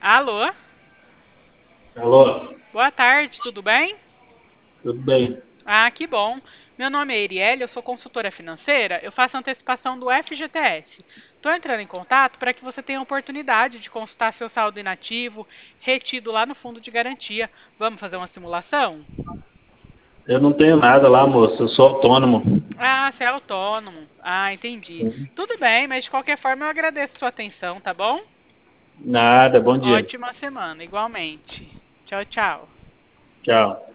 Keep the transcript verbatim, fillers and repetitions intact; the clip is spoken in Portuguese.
Alô? Alô, Boa tarde, tudo bem? tudo bem? Ah, que bom. Meu nome é Erielle, eu sou consultora financeira, eu faço antecipação do F G T S. Estou entrando em contato para que você tenha a oportunidade de consultar seu saldo inativo retido lá no fundo de garantia. Vamos fazer uma simulação? Eu não tenho nada lá, moço. Eu sou autônomo. Ah, você é autônomo. Ah, entendi. Sim. Tudo bem, mas de qualquer forma eu agradeço sua atenção, tá bom? Nada, bom dia. Ótima semana, igualmente. Tchau, tchau. Tchau.